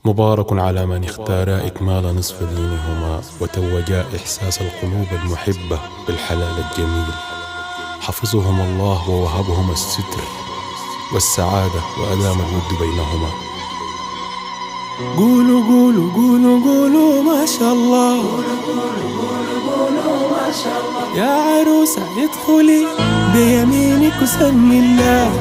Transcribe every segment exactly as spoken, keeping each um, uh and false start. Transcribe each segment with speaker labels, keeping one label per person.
Speaker 1: مبارك على من اختارا إكمال نصف دينهما وتوجا إحساس القلوب المحبة بالحلال الجميل. حفظهم الله ووهبهم الستر والسعادة وأدام الود بينهما. قولوا قولوا قولوا قولوا ما شاء الله، يا عروسة ادخلي بيمينك وسمي الله.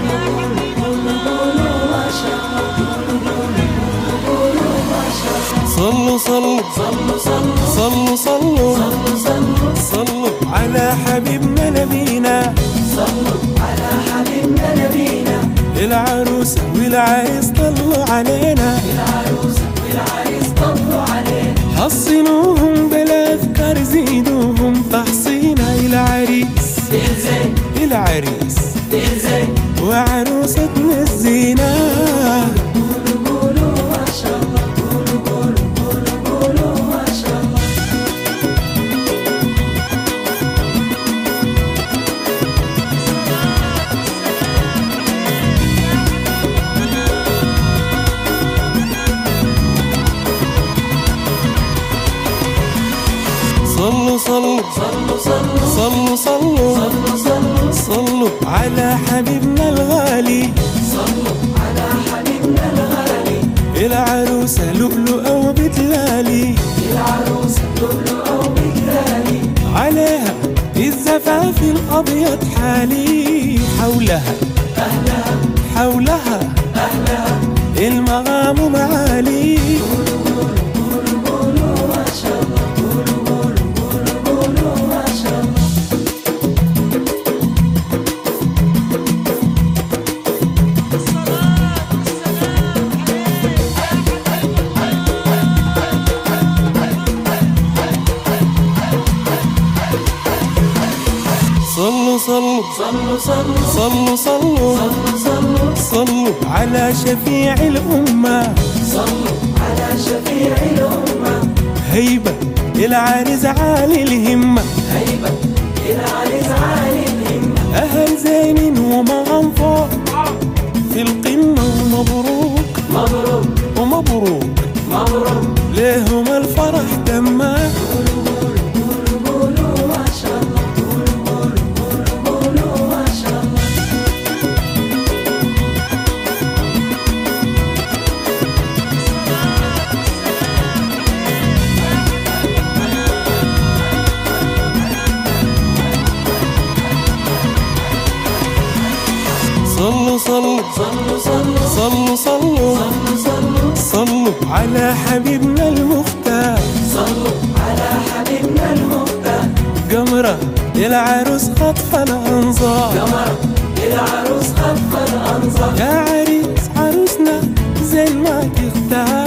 Speaker 1: صلوا صلوا صلوا صلوا صلوا صلوا صلوا على حبيبنا نبينا،
Speaker 2: صلوا على حبيبنا نبينا.
Speaker 1: العروسة والعريس طلوا علينا،
Speaker 2: العروسة والعريس طلوا علينا.
Speaker 1: حصنوهم بالأذكار زيدوهم تحصينا. العريس
Speaker 2: بالزين
Speaker 1: العريس
Speaker 2: بالزين
Speaker 1: وعروستنا الزينة.
Speaker 2: قولوا قولوا ما شاء الله، قولوا قولوا قولوا قولوا ما شاء الله.
Speaker 1: صلوا صلوا
Speaker 2: صلوا صلوا
Speaker 1: صلوا صلوا
Speaker 2: صلوا صلوا
Speaker 1: صلوا على حبيبنا الغالي،
Speaker 2: صلوا على حبيبنا الغالي.
Speaker 1: العروسة لؤلؤة وبتلالي،
Speaker 2: العروسة لؤلؤة وبتلالي.
Speaker 1: عليها الزفاف الأبيض حالي. حولها
Speaker 2: أهلها
Speaker 1: حولها
Speaker 2: أهلها
Speaker 1: المغام معالي.
Speaker 2: قولوا قولوا قولوا ما شاء الله، قولوا قولوا قولوا قولوا ما شاء الله.
Speaker 1: صلوا صلوا
Speaker 2: صلوا صلوا
Speaker 1: صلوا صلوا
Speaker 2: صلوا صلوا
Speaker 1: صلوا على شفيع الأمة،
Speaker 2: صلوا على شفيع الأمة.
Speaker 1: هيبة العريس عالي الهمة،
Speaker 2: هيبة العريس عالي الهمة.
Speaker 1: أهل زين ومغام فوق في القمة. ومبروك
Speaker 2: مبروك
Speaker 1: ومبروك
Speaker 2: مبروك
Speaker 1: ليهم الفرح تما.
Speaker 2: قولوا قولوا قولوا ما شاء الله، قولوا قولوا قولوا قولوا ما شاء الله.
Speaker 1: صلوا صلوا
Speaker 2: صلوا صلوا
Speaker 1: صلوا صلوا
Speaker 2: صلوا صلوا
Speaker 1: صلوا على حبيبنا المختار،
Speaker 2: صلوا على حبيبنا المختار.
Speaker 1: قمرة العروس خطف الأنظار،
Speaker 2: قمر العروس خف الأنظار.
Speaker 1: يا عريس عروسنا زين ما تختار.